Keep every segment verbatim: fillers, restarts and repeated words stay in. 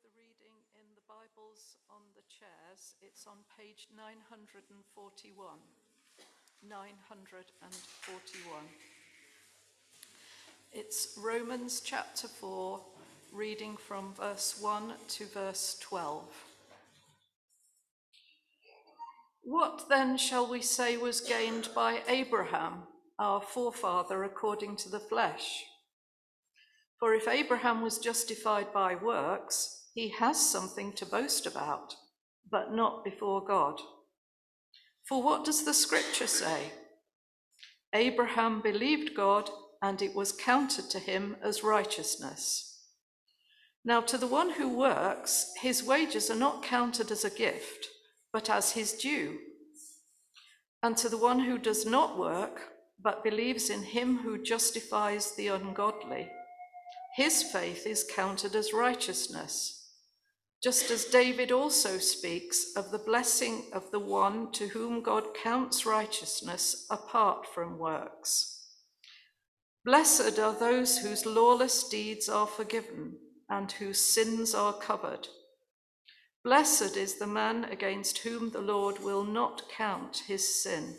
the reading in the Bibles on the chairs, it's on page nine hundred forty-one. nine hundred forty-one. It's Romans chapter four, reading from verse one to verse twelve. What then shall we say was gained by Abraham, our forefather according to the flesh? For if Abraham was justified by works, he has something to boast about, but not before God. For what does the scripture say? Abraham believed God, and it was counted to him as righteousness. Now to the one who works, his wages are not counted as a gift, but as his due. And to the one who does not work, but believes in him who justifies the ungodly, his faith is counted as righteousness, just as David also speaks of the blessing of the one to whom God counts righteousness apart from works. Blessed are those whose lawless deeds are forgiven and whose sins are covered. Blessed is the man against whom the Lord will not count his sin.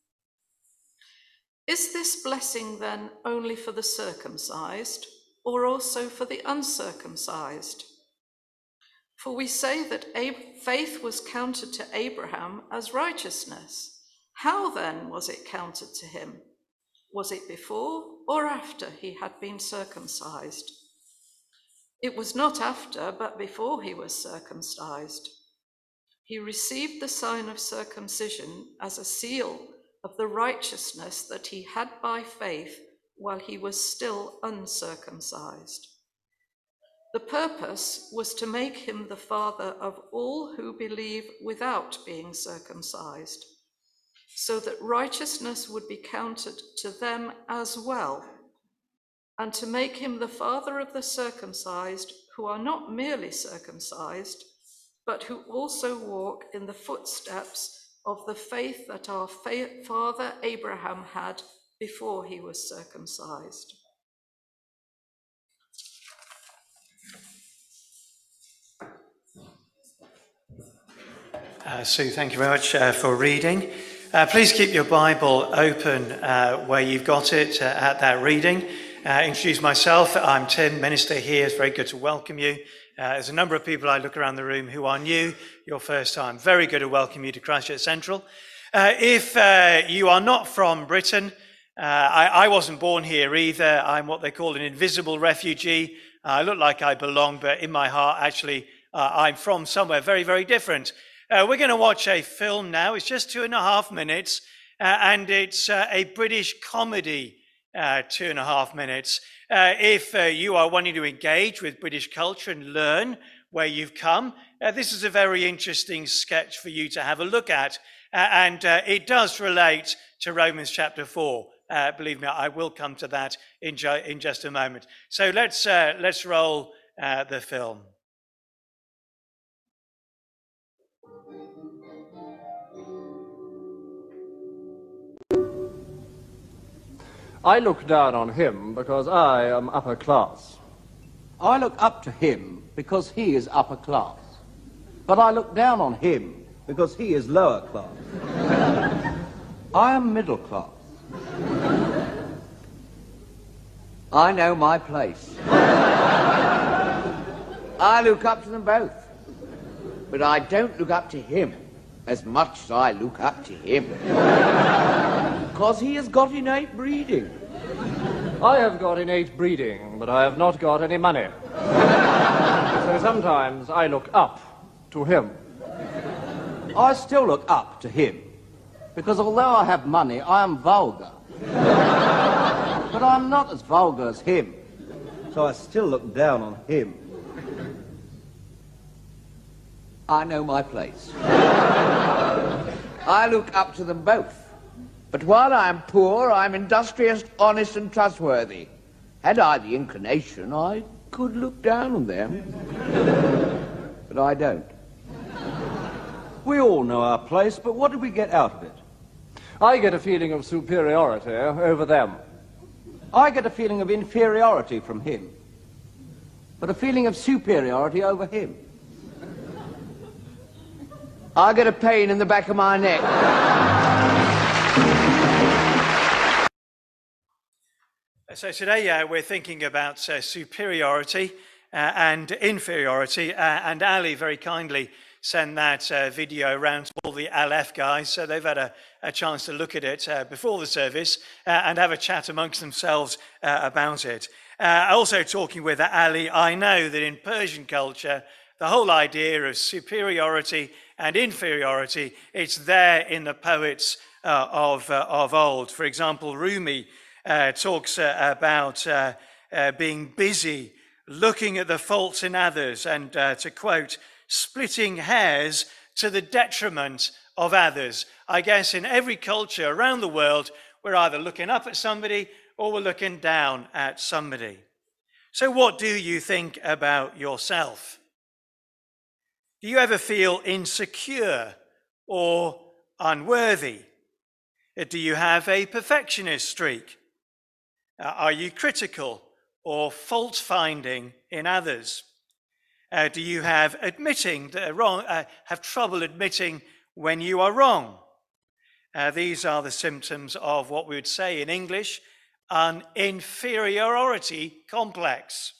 Is this blessing then only for the circumcised, or also for the uncircumcised? For we say that faith was counted to Abraham as righteousness. How then was it counted to him? Was it before or after he had been circumcised? It was not after, but before he was circumcised. He received the sign of circumcision as a seal of the righteousness that he had by faith while he was still uncircumcised. The purpose was to make him the father of all who believe without being circumcised, so that righteousness would be counted to them as well, and to make him the father of the circumcised who are not merely circumcised, but who also walk in the footsteps of the faith that our fa- father Abraham had before he was circumcised. Uh, Sue, thank you very much uh, for reading. Uh, please keep your Bible open uh, where you've got it uh, at that reading. Uh, introduce myself. I'm Tim, minister here. It's very good to welcome you. Uh, there's a number of people I look around the room who are new, your first time. Very good to welcome you to Christchurch Central. Uh, if uh, you are not from Britain, uh, I, I wasn't born here either. I'm what they call an invisible refugee. Uh, I look like I belong, but in my heart, actually, uh, I'm from somewhere very, very different. Uh, we're going to watch a film now. It's just two and a half minutes, uh, and it's uh, a British comedy, uh, two and a half minutes. Uh, if uh, you are wanting to engage with British culture and learn where you've come, uh, this is a very interesting sketch for you to have a look at. Uh, and uh, it does relate to Romans chapter four. Uh, believe me, I will come to that in, ju- in just a moment. So let's, uh, let's roll uh, the film. I look down on him because I am upper class. I look up to him because he is upper class. But I look down on him because he is lower class. I am middle class. I know my place. I look up to them both. But I don't look up to him as much as I look up to him. Because he has got innate breeding. I have got innate breeding, but I have not got any money. So sometimes I look up to him. I still look up to him. Because although I have money, I am vulgar. But I'm not as vulgar as him. So I still look down on him. I know my place. I look up to them both. But while I am poor, I am industrious, honest and trustworthy. Had I the inclination, I could look down on them. But I don't. We all know our place, but what do we get out of it? I get a feeling of superiority over them. I get a feeling of inferiority from him. but a feeling of superiority over him. I get a pain in the back of my neck. So today uh, we're thinking about uh, superiority uh, and inferiority, uh, and Ali very kindly sent that uh, video around to all the Aleph guys, so they've had a, a chance to look at it uh, before the service uh, and have a chat amongst themselves uh, about it. Uh, also talking with Ali, I know that in Persian culture, the whole idea of superiority and inferiority, it's there in the poets uh, of, uh, of old. For example, Rumi uh, talks uh, about uh, uh, being busy, looking at the faults in others, and uh, to quote, splitting hairs to the detriment of others. I guess in every culture around the world, we're either looking up at somebody or we're looking down at somebody. So what do you think about yourself? Do you ever feel insecure or unworthy? Do you have a perfectionist streak? Uh, are you critical or fault-finding in others? Uh, do you have admitting that wrong? Uh, have trouble admitting when you are wrong? Uh, these are the symptoms of what we would say in English, an inferiority complex.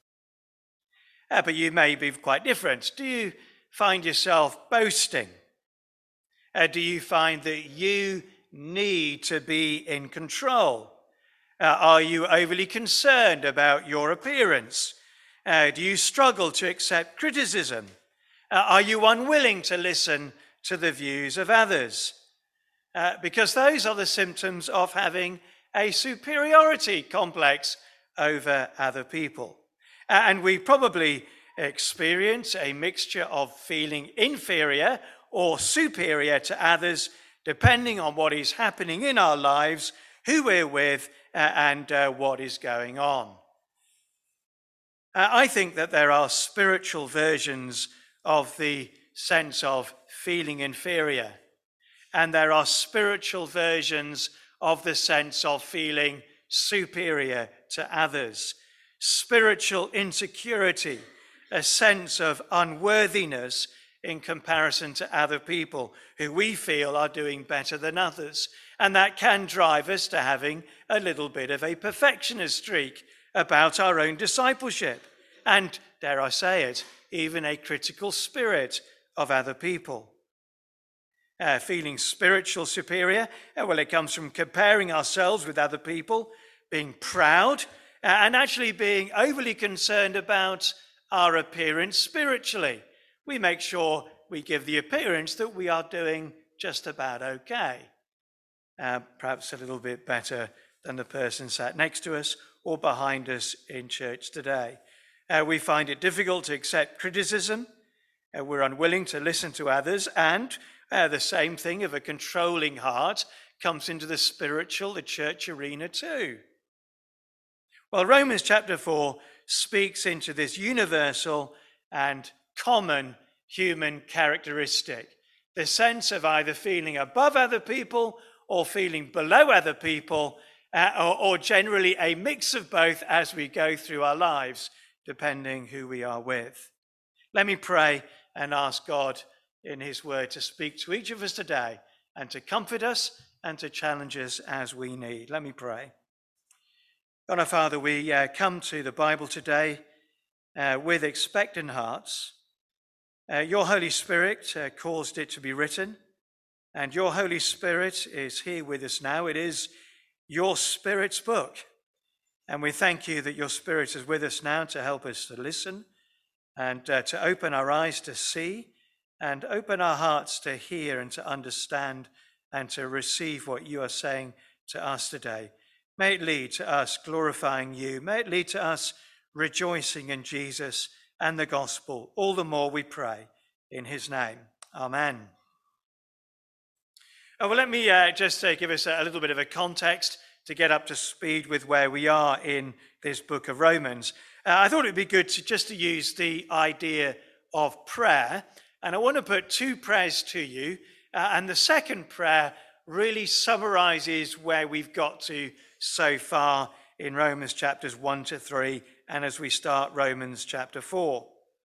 Uh, but you may be quite different. Do you find yourself boasting? Uh, do you find that you need to be in control? Uh, are you overly concerned about your appearance? Uh, do you struggle to accept criticism? Uh, are you unwilling to listen to the views of others? Uh, because those are the symptoms of having a superiority complex over other people. Uh, and we probably experience a mixture of feeling inferior or superior to others, depending on what is happening in our lives, who we're with, uh, and uh, what is going on. Uh, I think that there are spiritual versions of the sense of feeling inferior, and there are spiritual versions of the sense of feeling superior to others. Spiritual insecurity, a sense of unworthiness in comparison to other people who we feel are doing better than others. And that can drive us to having a little bit of a perfectionist streak about our own discipleship. And, dare I say it, even a critical spirit of other people. Uh, feeling spiritual superior, uh, well, it comes from comparing ourselves with other people, being proud, uh, and actually being overly concerned about our appearance spiritually. We make sure we give the appearance that we are doing just about okay. Uh, perhaps a little bit better than the person sat next to us or behind us in church today. Uh, we find it difficult to accept criticism. Uh, we're unwilling to listen to others, and uh, the same thing of a controlling heart comes into the spiritual, the church arena too. Well, Romans chapter four speaks into this universal and common human characteristic, the sense of either feeling above other people or feeling below other people, uh, or, or generally a mix of both as we go through our lives, depending who we are with. Let me pray and ask God in his word to speak to each of us today and to comfort us and to challenge us as we need. Let me pray. God our Father, we uh, come to the Bible today uh, with expectant hearts. Uh, your Holy Spirit uh, caused it to be written, and your Holy Spirit is here with us now. It is your Spirit's book, and we thank you that your Spirit is with us now to help us to listen and uh, to open our eyes to see and open our hearts to hear and to understand and to receive what you are saying to us today. May it lead to us glorifying you. May it lead to us rejoicing in Jesus and the gospel. All the more we pray in his name. Amen. Oh, well, let me uh, just uh, give us a, a little bit of a context to get up to speed with where we are in this book of Romans. Uh, I thought it would be good to just to use the idea of prayer. And I want to put two prayers to you. Uh, and the second prayer really summarizes where we've got to so far in Romans chapters one to three and as we start Romans chapter four.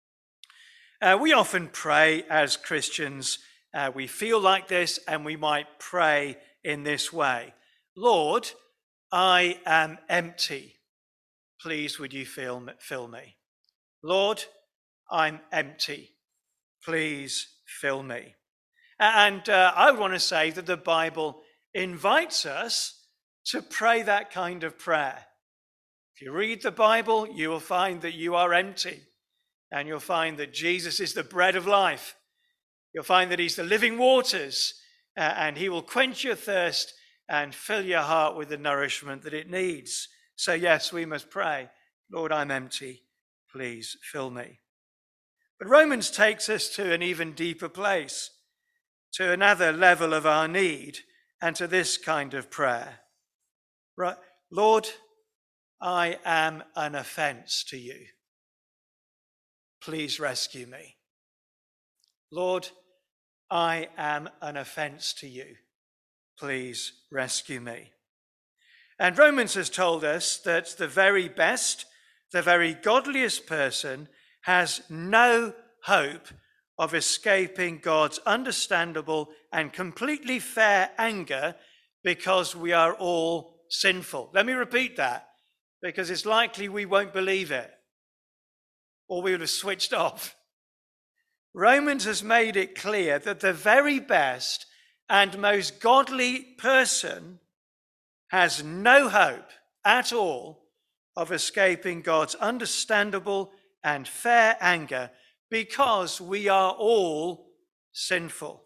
Uh, we often pray as Christians. Uh, we feel like this, and we might pray in this way. Lord, I am empty. Please would you fill me, fill me. Lord, I'm empty. Please fill me. And uh, I want to say that the Bible invites us to pray that kind of prayer. If you read the Bible, you will find that you are empty. And you'll find that Jesus is the bread of life. You'll find that he's the living waters. Uh, and he will quench your thirst and fill your heart with the nourishment that it needs. So yes, we must pray, Lord, I'm empty. Please fill me. But Romans takes us to an even deeper place, to another level of our need, and to this kind of prayer. Right, Lord, I am an offense to you. Please rescue me. Lord, I am an offense to you. Please rescue me. And Romans has told us that the very best, the very godliest person has no hope of escaping God's understandable and completely fair anger because we are all sinful. Let me repeat that, because it's likely we won't believe it, or we would have switched off. Romans has made it clear that the very best and most godly person has no hope at all of escaping God's understandable and fair anger because we are all sinful.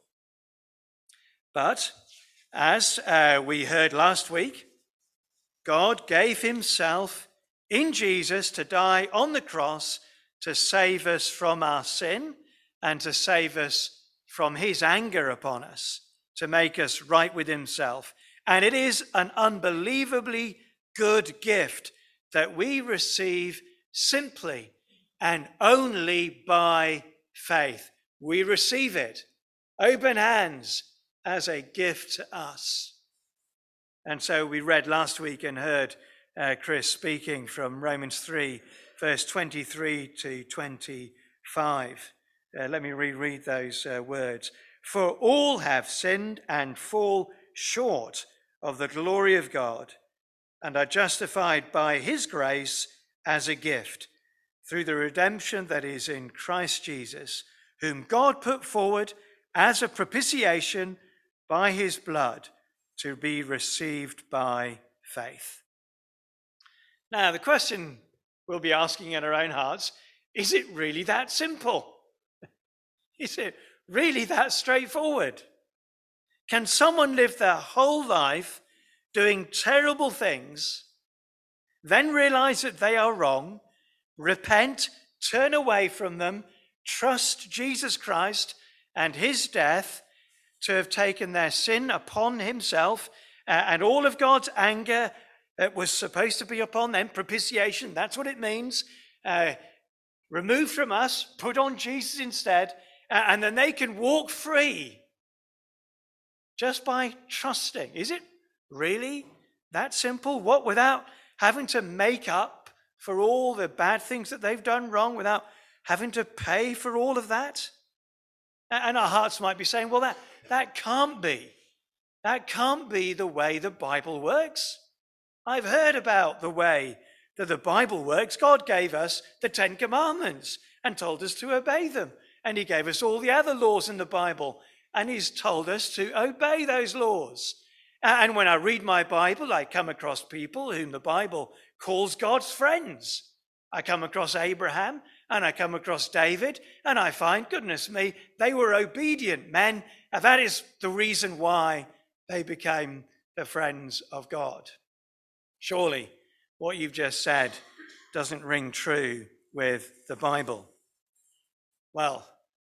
But as uh, we heard last week, God gave himself in Jesus to die on the cross to save us from our sin and to save us from his anger upon us, to make us right with himself. And it is an unbelievably good gift that we receive simply and only by faith. We receive it, open hands, as a gift to us. And so we read last week and heard uh, Chris speaking from Romans three, verse twenty-three to twenty-five. Uh, let me reread those uh, words. For all have sinned and fall short of the glory of God, and are justified by his grace as a gift, through the redemption that is in Christ Jesus, whom God put forward as a propitiation by his blood to be received by faith. Now, the question we'll be asking in our own hearts, is it really that simple? Is it really that straightforward? Can someone live their whole life doing terrible things, then realize that they are wrong, repent, turn away from them, trust Jesus Christ and his death to have taken their sin upon himself, uh, and all of God's anger that was supposed to be upon them, propitiation, that's what it means, uh, removed from us, put on Jesus instead, uh, and then they can walk free just by trusting. Is it really that simple? What, without having to make up for all the bad things that they've done wrong, without having to pay for all of that? And our hearts might be saying, well, that, that can't be. That can't be the way the Bible works. I've heard about the way that the Bible works. God gave us the Ten Commandments and told us to obey them. And he gave us all the other laws in the Bible, and he's told us to obey those laws. And when I read my Bible, I come across people whom the Bible calls God's friends. I come across Abraham, and I come across David, and I find, goodness me, they were obedient men, and that is the reason why they became the friends of God. Surely what you've just said doesn't ring true with the Bible. Well,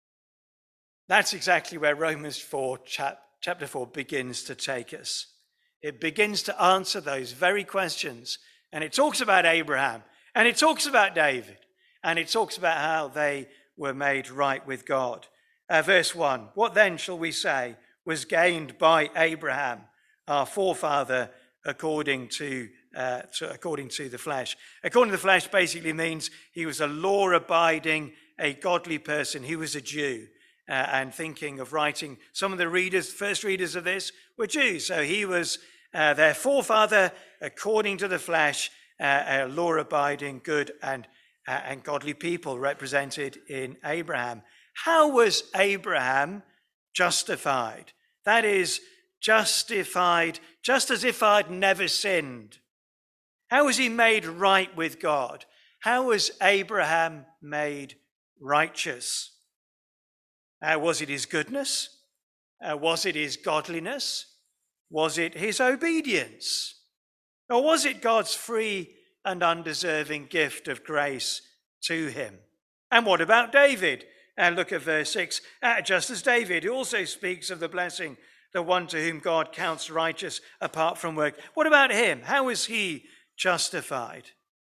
that's exactly where Romans four, chapter four begins to take us. It begins to answer those very questions. And it talks about Abraham, and it talks about David, and it talks about how they were made right with God. Uh, verse one, what then shall we say was gained by Abraham, our forefather, according to uh, to, according to the flesh. According to the flesh basically means he was a law-abiding, a godly person. He was a Jew. Uh, and thinking of writing, some of the readers, first readers of this were Jews. So he was uh, their forefather according to the flesh, uh, a law-abiding, good and, uh, and godly people represented in Abraham. How was Abraham justified? That is, justified just as if I'd never sinned. How was he made right with God? How was Abraham made righteous? Uh, was it his goodness? Uh, was it his godliness? Was it his obedience? Or was it God's free and undeserving gift of grace to him? And what about David? Uh, look at verse six. Uh, just as David, who also speaks of the blessing, the one to whom God counts righteous apart from work. What about him? How was he justified?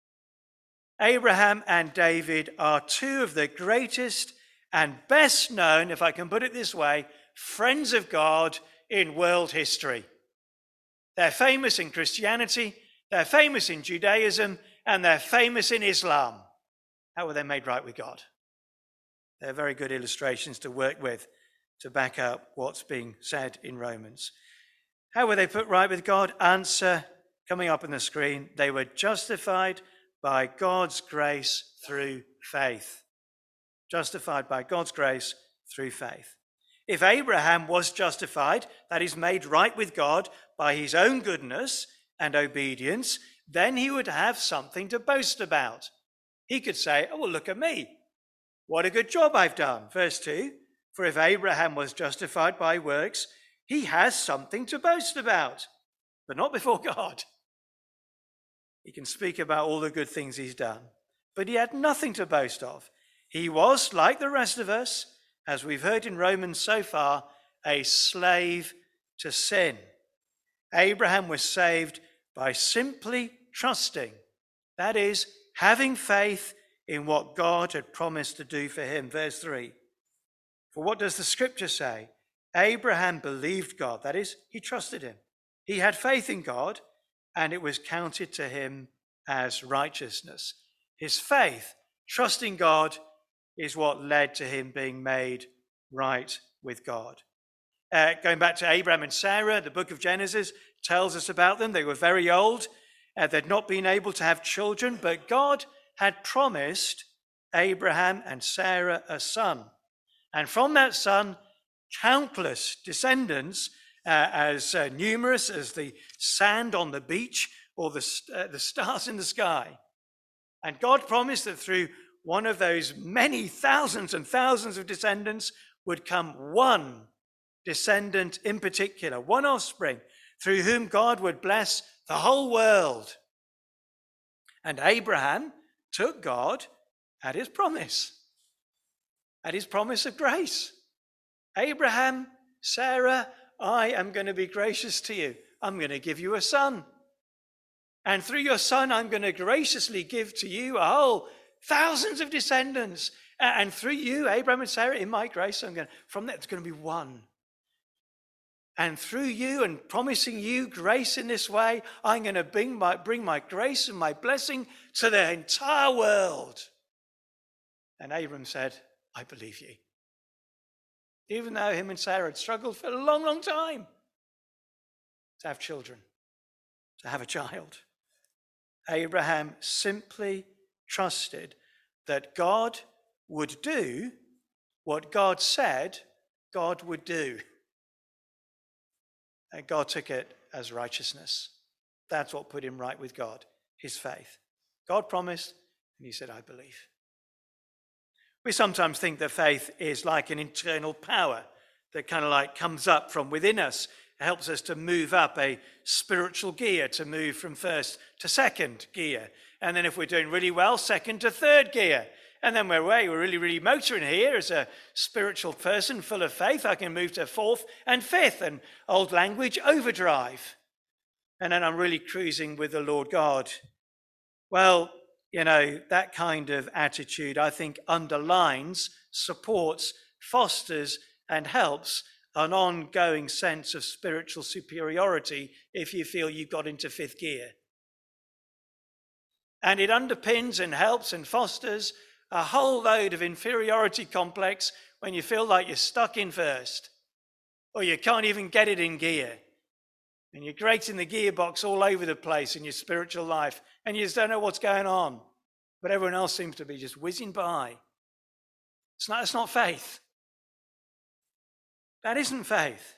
Abraham and David are two of the greatest and best known, if I can put it this way, friends of God in world history. They're famous in Christianity, they're famous in Judaism, and they're famous in Islam. How were they made right with God? They're very good illustrations to work with to back up what's being said in Romans. How were they put right with God? Answer coming up on the screen. They were justified by God's grace through faith. Justified by God's grace through faith. If Abraham was justified, that is made right with God by his own goodness and obedience, then he would have something to boast about. He could say, oh, well, look at me. What a good job I've done. Verse two, for if Abraham was justified by works, he has something to boast about, but not before God. He can speak about all the good things he's done, but he had nothing to boast of. He was, like the rest of us, as we've heard in Romans so far, a slave to sin. Abraham was saved by simply trusting, that is, having faith in what God had promised to do for him. Verse three, for what does the scripture say? Abraham believed God, that is, he trusted him. He had faith in God, and it was counted to him as righteousness. His faith, trusting God, is what led to him being made right with God. Uh, going back to Abraham and Sarah, the book of Genesis tells us about them. They were very old. Uh, they'd not been able to have children, but God had promised Abraham and Sarah a son. And from that son, countless descendants, uh, as uh, numerous as the sand on the beach or the, uh, the stars in the sky. And God promised that through one of those many thousands and thousands of descendants would come one descendant in particular, one offspring, through whom God would bless the whole world. And Abraham took God at his promise, at his promise of grace. Abraham, Sarah, I am going to be gracious to you. I'm going to give you a son. And through your son, I'm going to graciously give to you a whole thousands of descendants. And through you, Abraham and Sarah, in my grace, I'm going to, from that, it's going to be one. And through you and promising you grace in this way, I'm going to bring my, bring my grace and my blessing to the entire world. And Abram said, I believe you. Even though him and Sarah had struggled for a long, long time to have children, to have a child. Abraham simply trusted that God would do what God said God would do. And God took it as righteousness. That's what put him right with God, his faith. God promised, and he said, I believe. We sometimes think that faith is like an internal power that kind of like comes up from within us. It helps us to move up a spiritual gear, to move from first to second gear. And then if we're doing really well, second to third gear. And then we're away, we're really, really motoring here as a spiritual person full of faith. I can move to fourth and fifth, and old language, overdrive. And then I'm really cruising with the Lord God. Well, you know, that kind of attitude, I think, underlines, supports, fosters, and helps an ongoing sense of spiritual superiority if you feel you've got into fifth gear. And it underpins and helps and fosters a whole load of inferiority complex when you feel like you're stuck in first, or you can't even get it in gear, and you're grating the gearbox all over the place in your spiritual life, and you just don't know what's going on, but everyone else seems to be just whizzing by. It's not, it's not faith. That isn't faith.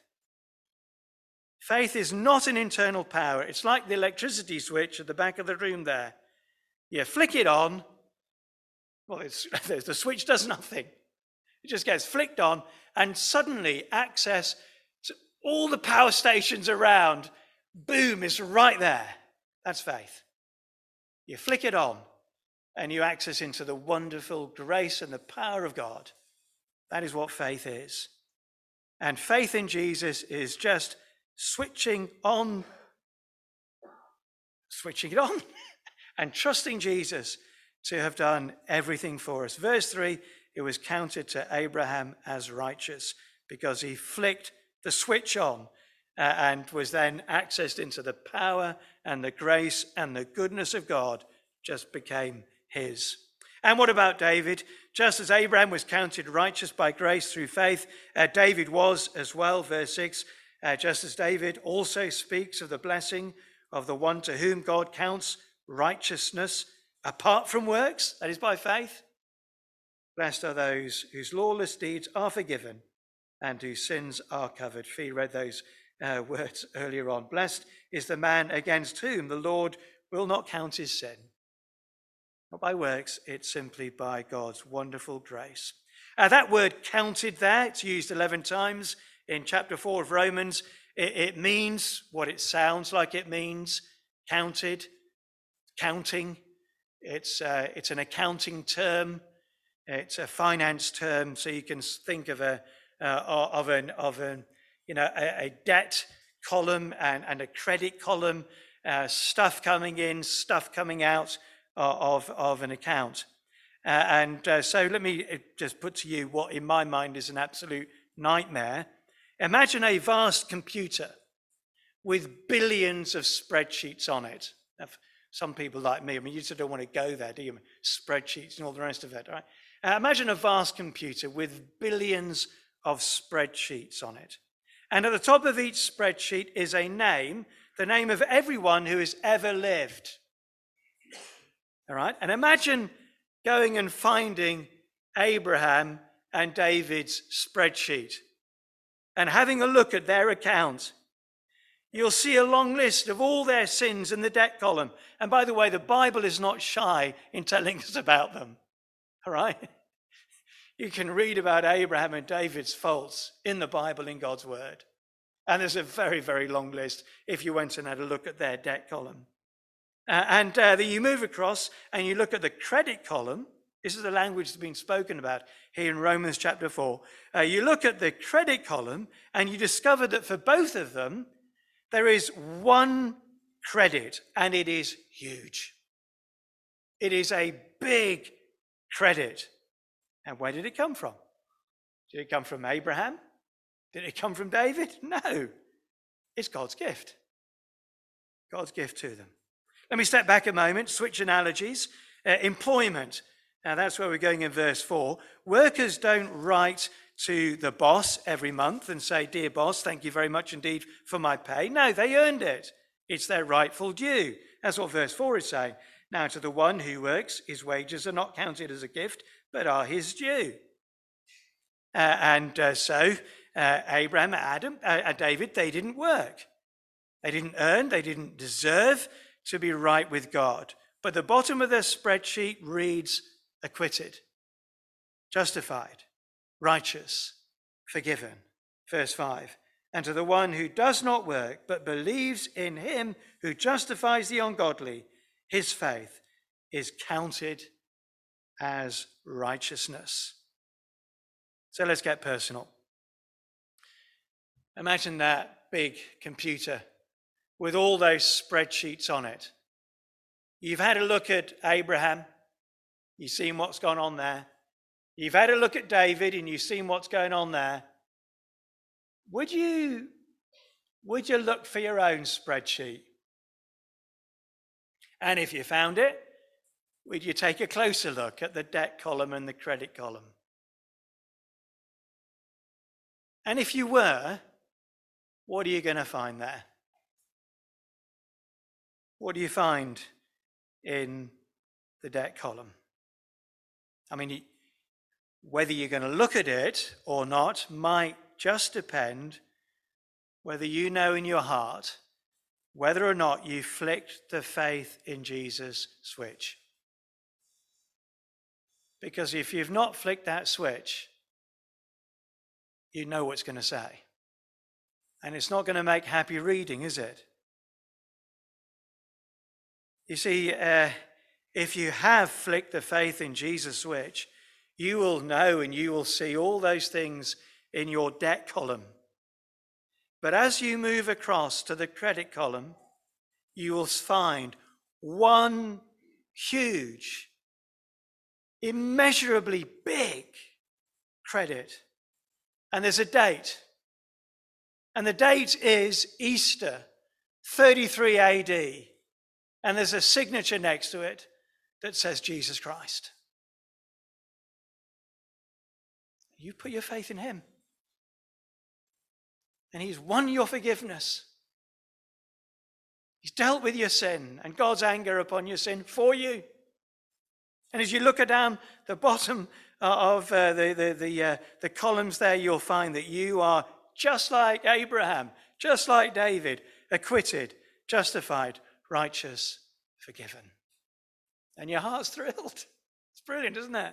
Faith is not an internal power. It's like the electricity switch at the back of the room there. You flick it on, well, it's, the switch does nothing. It just gets flicked on, and suddenly access to all the power stations around, boom, is right there. That's faith. You flick it on, and you access into the wonderful grace and the power of God. That is what faith is. And faith in Jesus is just switching on, switching it on, and trusting Jesus to have done everything for us. Verse three, it was counted to Abraham as righteous because he flicked the switch on uh, and was then accessed into the power and the grace and the goodness of God, just became his. And what about David? Just as Abraham was counted righteous by grace through faith, uh, David was as well. Verse six, uh, just as David also speaks of the blessing of the one to whom God counts righteousness apart from works, that is by faith. Blessed are those whose lawless deeds are forgiven and whose sins are covered. Fee read those uh, words earlier on. Blessed is the man against whom the Lord will not count his sin. Not by works, it's simply by God's wonderful grace. Uh, that word counted there, it's used eleven times in chapter four of Romans. It, it means what it sounds like it means, counted, counting. It's, uh, it's an accounting term. It's a finance term, so you can think of a uh, of an of an you know a, a debt column and, and a credit column, uh, stuff coming in, stuff coming out of of an account. Uh, and uh, so let me just put to you what in my mind is an absolute nightmare. Imagine a vast computer with billions of spreadsheets on it. Now, some people like me, I mean, you just don't want to go there, do you? Spreadsheets and all the rest of it, right? Uh, imagine a vast computer with billions of spreadsheets on it. And at the top of each spreadsheet is a name, the name of everyone who has ever lived. All right? And imagine going and finding Abraham and David's spreadsheet and having a look at their account. You'll see a long list of all their sins in the debt column. And by the way, the Bible is not shy in telling us about them. All right? You can read about Abraham and David's faults in the Bible, in God's word. And there's a very, very long list if you went and had a look at their debt column. Uh, and uh, then you move across and you look at the credit column. This is the language that's been spoken about here in Romans chapter four. Uh, you look at the credit column and you discover that for both of them, there is one credit, and it is huge. It is a big credit. And where did it come from? Did it come from Abraham? Did it come from David? No. It's God's gift. God's gift to them. Let me step back a moment, switch analogies. Uh, employment. Now that's where we're going in verse four. Workers don't write to the boss every month and say, "Dear boss, thank you very much indeed for my pay." No, they earned it. It's their rightful due. That's what verse four is saying. Now to the one who works, his wages are not counted as a gift, but are his due. Uh, and uh, so uh, Abraham, Adam, uh, David, they didn't work. They didn't earn, they didn't deserve to be right with God. But the bottom of their spreadsheet reads acquitted, justified, righteous, forgiven. Verse five. And to the one who does not work, but believes in him who justifies the ungodly, his faith is counted as righteousness. So let's get personal. Imagine that big computer with all those spreadsheets on it. You've had a look at Abraham. You've seen what's gone on there. You've had a look at David and you've seen what's going on there. Would you, would you look for your own spreadsheet? And if you found it, would you take a closer look at the debt column and the credit column? And if you were, what are you going to find there? What do you find in the debt column? I mean, whether you're going to look at it or not might just depend whether you know in your heart whether or not you flicked the faith in Jesus switch. Because if you've not flicked that switch, you know what's going to say. And it's not going to make happy reading, is it? You see, uh, if you have flicked the faith in Jesus switch, you will know and you will see all those things in your debt column. But as you move across to the credit column, you will find one huge, immeasurably big credit. And there's a date. And the date is Easter, thirty-three A D. And there's a signature next to it that says Jesus Christ. You put your faith in him. And he's won your forgiveness. He's dealt with your sin and God's anger upon your sin for you. And as you look down the bottom of uh, the, the, the, uh, the columns there, you'll find that you are just like Abraham, just like David, acquitted, justified, righteous, forgiven. And your heart's thrilled. It's brilliant, isn't it?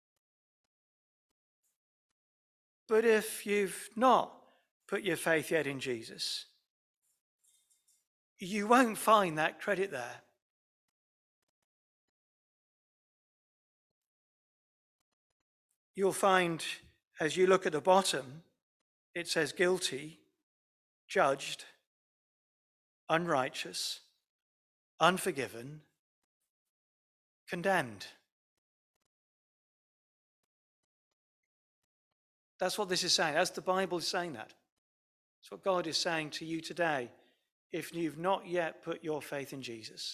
But if you've not put your faith yet in Jesus, you won't find that credit there. You'll find, as you look at the bottom, it says guilty, judged, unrighteous, unforgiven, condemned. That's what this is saying. That's the Bible is saying that. That's what God is saying to you today if you've not yet put your faith in Jesus.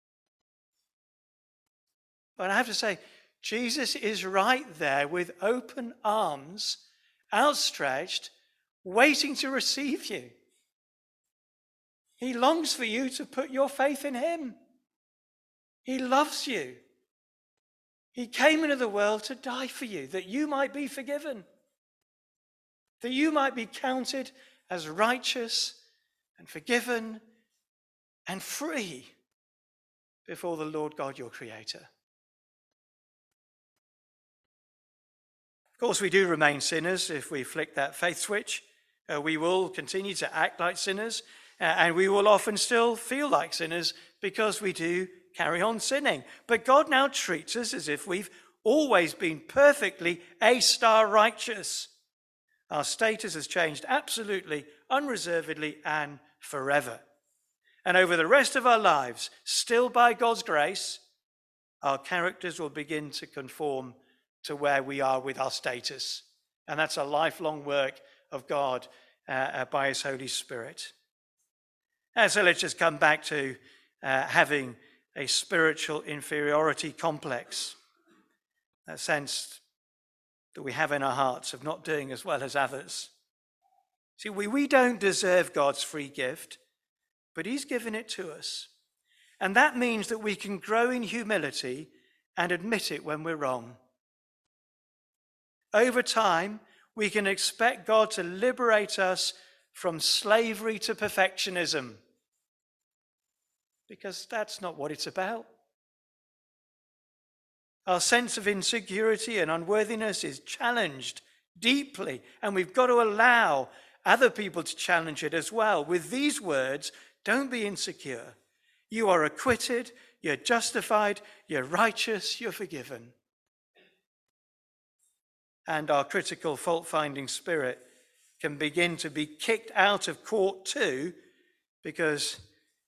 But I have to say, Jesus is right there with open arms, outstretched, waiting to receive you. He longs for you to put your faith in him. He loves you. He came into the world to die for you, that you might be forgiven, that you might be counted as righteous and forgiven and free before the Lord God, your Creator. Of course, we do remain sinners if we flick that faith switch. Uh, we will continue to act like sinners, uh, and we will often still feel like sinners because we do carry on sinning. But God now treats us as if we've always been perfectly A-star righteous. Our status has changed absolutely, unreservedly, and forever. And over the rest of our lives, still by God's grace, our characters will begin to conform to where we are with our status. And that's a lifelong work of God uh, uh, by his Holy Spirit. And so let's just come back to uh, having a spiritual inferiority complex, that sense that we have in our hearts of not doing as well as others. See, we, we don't deserve God's free gift, but he's given it to us. And that means that we can grow in humility and admit it when we're wrong. Over time, we can expect God to liberate us from slavery to perfectionism, because that's not what it's about. Our sense of insecurity and unworthiness is challenged deeply, and we've got to allow other people to challenge it as well with these words: don't be insecure. You are acquitted, you're justified, you're righteous, you're forgiven. And our critical fault-finding spirit can begin to be kicked out of court too, because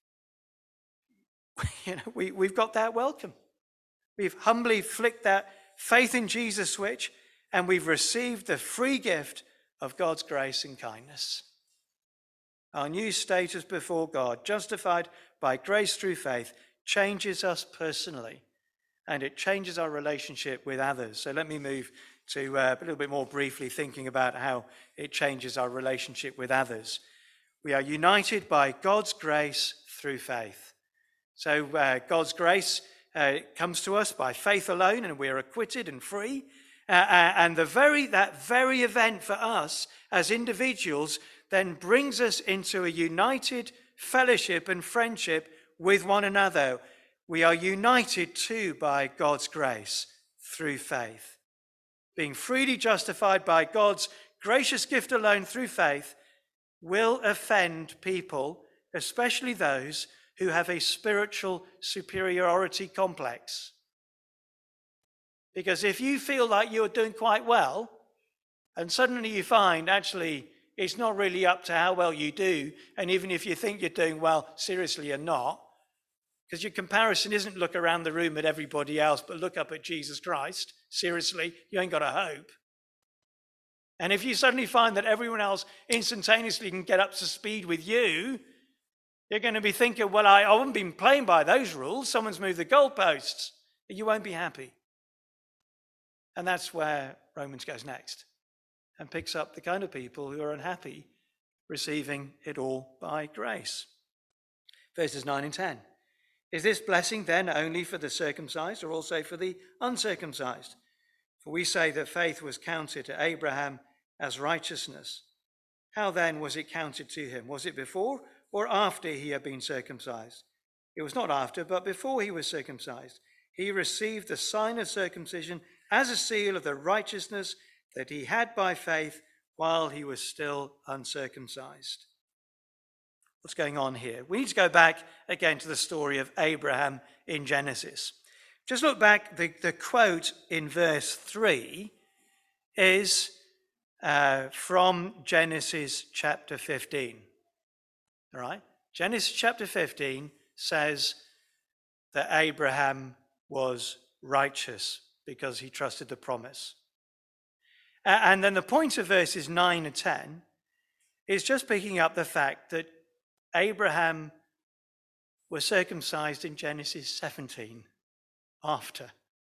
you know, we, we've got that welcome. We've humbly flicked that faith in Jesus switch, and we've received the free gift of God's grace and kindness. Our new status before God, justified by grace through faith, changes us personally and it changes our relationship with others. So let me move to uh, a little bit more briefly thinking about how it changes our relationship with others. We are united by God's grace through faith. So uh, God's grace uh, comes to us by faith alone, and we are acquitted and free. Uh, and the very that very event for us as individuals then brings us into a united fellowship and friendship with one another. We are united too by God's grace through faith. Being freely justified by God's gracious gift alone through faith will offend people, especially those who have a spiritual superiority complex. Because if you feel like you're doing quite well, and suddenly you find actually it's not really up to how well you do, and even if you think you're doing well, seriously you're not, because your comparison isn't look around the room at everybody else, but look up at Jesus Christ. Seriously, you ain't got a hope. And if you suddenly find that everyone else instantaneously can get up to speed with you, you're going to be thinking, well, I, I haven't been playing by those rules. Someone's moved the goalposts. You won't be happy. And that's where Romans goes next and picks up the kind of people who are unhappy receiving it all by grace. Verses nine and ten. Is this blessing then only for the circumcised or also for the uncircumcised? For we say that faith was counted to Abraham as righteousness. How then was it counted to him? Was it before or after he had been circumcised? It was not after, but before he was circumcised. He received the sign of circumcision as a seal of the righteousness that he had by faith while he was still uncircumcised. What's going on here? We need to go back again to the story of Abraham in Genesis. Just look back, the, the quote in verse three is uh, from Genesis chapter fifteen. All right? Genesis chapter fifteen says that Abraham was righteous because he trusted the promise. Uh, and then the point of verses nine and ten is just picking up the fact that Abraham was circumcised in Genesis seventeen after.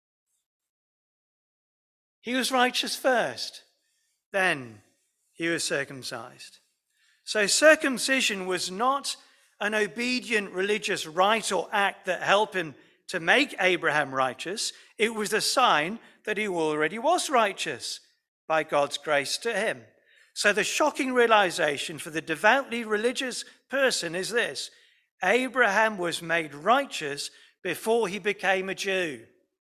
He was righteous first, then he was circumcised. So circumcision was not an obedient religious rite or act that helped him to make Abraham righteous. It was a sign that he already was righteous by God's grace to him. So the shocking realization for the devoutly religious person is this: Abraham was made righteous before he became a Jew.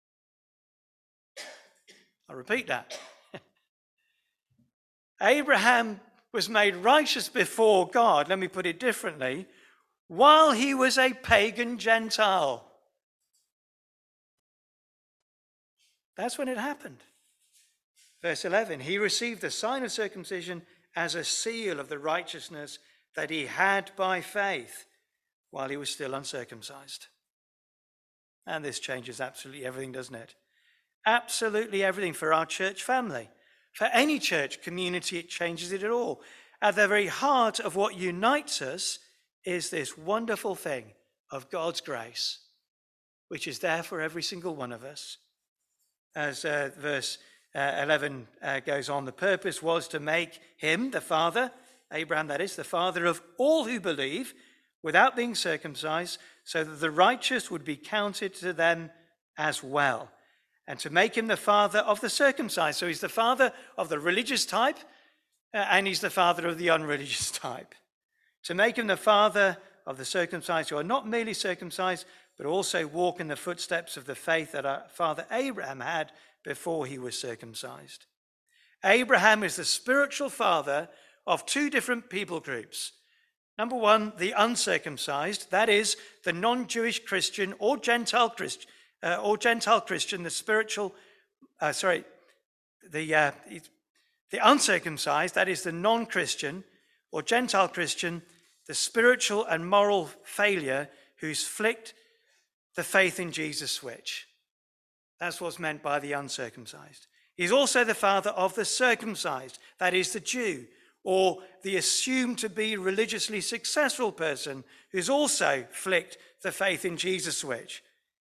I'll repeat that. Abraham was made righteous before God, let me put it differently, while he was a pagan Gentile. That's when it happened. Verse eleven, he received the sign of circumcision as a seal of the righteousness that he had by faith while he was still uncircumcised. And this changes absolutely everything, doesn't it? Absolutely everything for our church family. For any church community, it changes it at all. At the very heart of what unites us is this wonderful thing of God's grace, which is there for every single one of us. As uh, verse uh, eleven uh, goes on, the purpose was to make him, the father, Abraham that is, the father of all who believe, without being circumcised, so that the righteous would be counted to them as well. And to make him the father of the circumcised. So he's the father of the religious type, uh, and he's the father of the unreligious type. To make him the father of the circumcised who are not merely circumcised, but also walk in the footsteps of the faith that our father Abraham had before he was circumcised. Abraham is the spiritual father of two different people groups. Number one, the uncircumcised, that is, the non-Jewish Christian or Gentile Christian, uh, or Gentile Christian, the spiritual, uh, sorry, the uh, the uncircumcised, that is, the non-Christian or Gentile Christian, the spiritual and moral failure who's flicked the faith in Jesus switch. That's what's meant by the uncircumcised. He's also the father of the circumcised, that is, the Jew, or the assumed to be religiously successful person who's also flicked the faith in Jesus switch.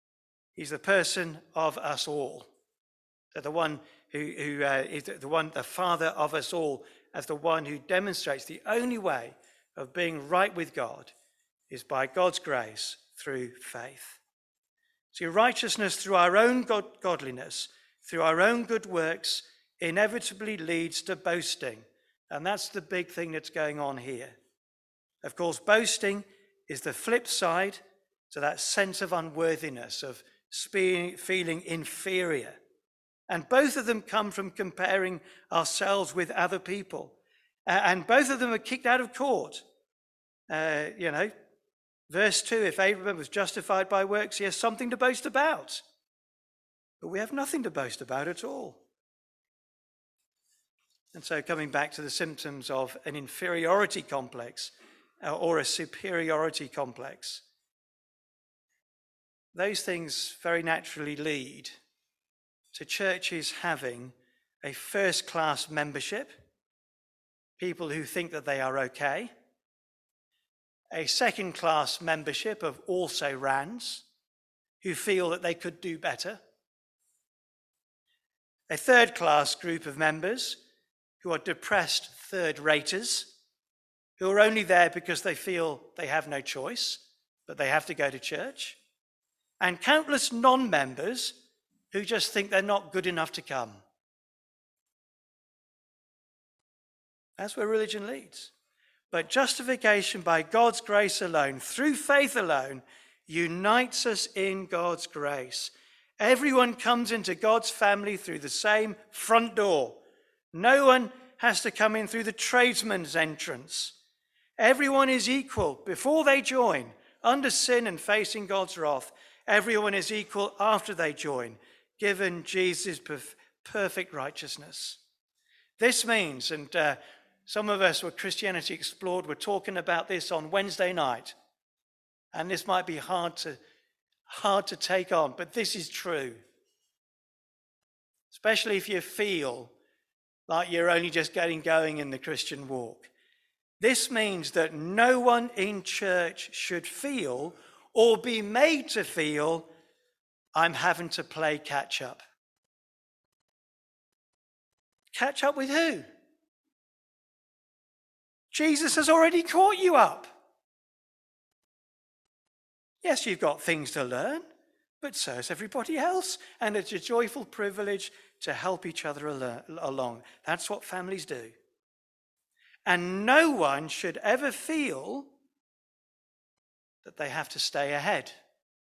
He's the person of us all. The one who, who uh, is the one, the Father of us all, as the one who demonstrates the only way of being right with God is by God's grace through faith. See, righteousness through our own God- godliness, through our own good works, inevitably leads to boasting. And that's the big thing that's going on here. Of course, boasting is the flip side to that sense of unworthiness, of spe- feeling inferior. And both of them come from comparing ourselves with other people. Uh, and both of them are kicked out of court. Uh, you know, verse two, if Abraham was justified by works, he has something to boast about. But we have nothing to boast about at all. And so coming back to the symptoms of an inferiority complex uh, or a superiority complex, those things very naturally lead to churches having a first-class membership, people who think that they are okay, a second-class membership of also-rans, who feel that they could do better, a third-class group of members who are depressed third-raters, who are only there because they feel they have no choice, but they have to go to church, and countless non-members who just think they're not good enough to come. That's where religion leads. But justification by God's grace alone, through faith alone, unites us in God's grace. Everyone comes into God's family through the same front door. No one has to come in through the tradesman's entrance. Everyone is equal before they join, under sin and facing God's wrath. Everyone is equal after they join, given Jesus' perf- perfect righteousness. This means, and uh, some of us with Christianity Explored were talking about this on Wednesday night, and this might be hard to, hard to take on, but this is true. Especially if you feel like you're only just getting going in the Christian walk. This means that no one in church should feel or be made to feel, I'm having to play catch up. Catch up with who? Jesus has already caught you up. Yes, you've got things to learn, but so has everybody else. And it's a joyful privilege to help each other al- along. That's what families do. And no one should ever feel that they have to stay ahead.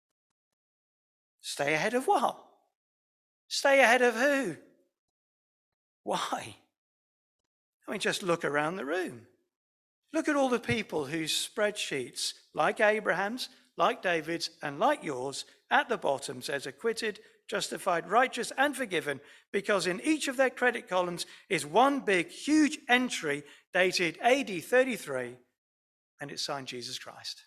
Stay ahead of what? Stay ahead of who? Why? I mean, just look around the room. Look at all the people whose spreadsheets, like Abraham's, like David's, and like yours, at the bottom says acquitted, justified, righteous, and forgiven, because in each of their credit columns is one big, huge entry dated A D thirty-three, and it's signed Jesus Christ.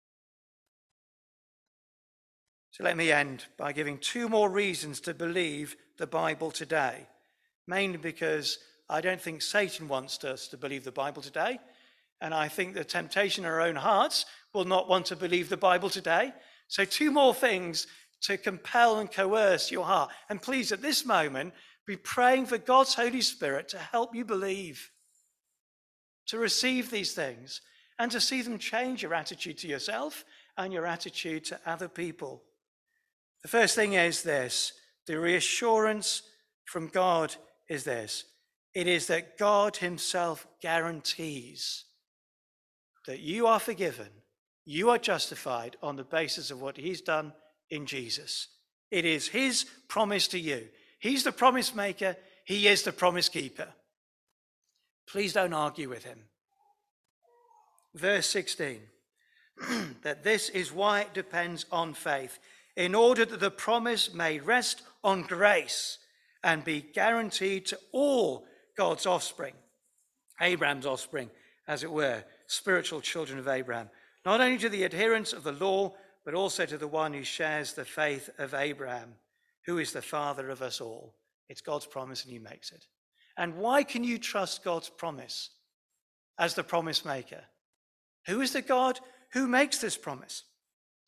So let me end by giving two more reasons to believe the Bible today, mainly because I don't think Satan wants us to believe the Bible today, and I think the temptation in our own hearts will not want to believe the Bible today. So two more things to compel and coerce your heart. And please, at this moment, be praying for God's Holy Spirit to help you believe, to receive these things, and to see them change your attitude to yourself and your attitude to other people. The first thing is this: the reassurance from God is this. It is that God himself guarantees that you are forgiven, you are justified on the basis of what he's done in Jesus. It is his promise to you. He's the promise maker. He is the promise keeper. Please don't argue with him. Verse sixteen, that this is why it depends on faith, in order that the promise may rest on grace and be guaranteed to all God's offspring, Abraham's offspring, as it were, spiritual children of Abraham, not only to the adherents of the law, but also to the one who shares the faith of Abraham, who is the father of us all. It's God's promise and he makes it. And why can you trust God's promise as the promise maker? Who is the God who makes this promise?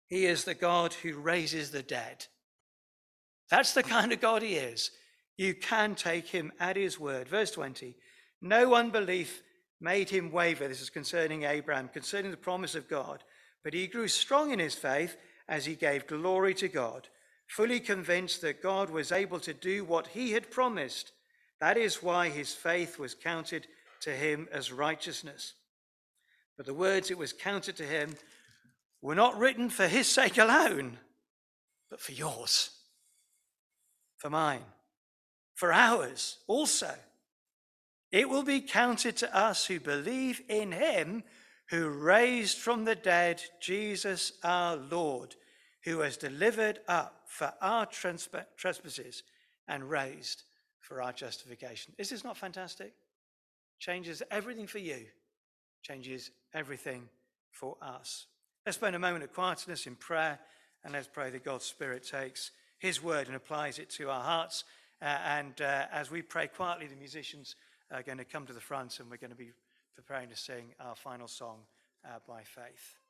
He is the God who raises the dead. That's the kind of God he is. You can take him at his word. Verse twenty, no unbelief made him waver. This is concerning Abraham, concerning the promise of God. But he grew strong in his faith as he gave glory to God, fully convinced that God was able to do what he had promised. That is why his faith was counted to him as righteousness. But the words it was counted to him were not written for his sake alone, but for yours, for mine, for ours also. It will be counted to us who believe in him who raised from the dead Jesus our Lord, who was delivered up for our trespasses and raised for our justification. Is this not fantastic? Changes everything for you, changes everything for us. Let's spend a moment of quietness in prayer, and let's pray that God's Spirit takes his word and applies it to our hearts. Uh, and uh, as we pray quietly, the musicians are going to come to the front, and we're going to be preparing to sing our final song, uh, By Faith.